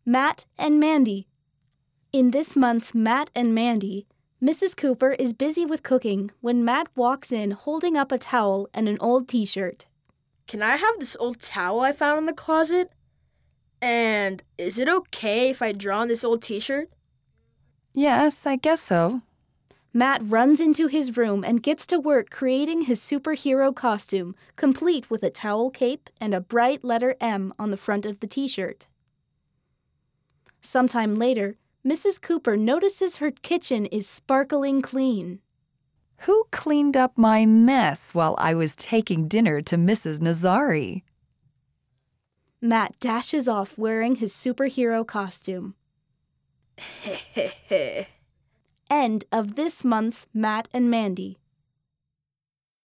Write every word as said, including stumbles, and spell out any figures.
Matt and Mandy. In this month's Matt and Mandy, Missus Cooper is busy with cooking when Matt walks in holding up a towel and an old t-shirt. Can I have this old towel I found in the closet? And is it okay if I draw on this old t-shirt? Yes, I guess so. Matt runs into his room and gets to work creating his superhero costume, complete with a towel cape and a bright letter M on the front of the t-shirt. Sometime later, Missus Cooper notices her kitchen is sparkling clean. Who cleaned up my mess while I was taking dinner to Missus Nazari? Matt dashes off wearing his superhero costume. End of this month's Matt and Mandy.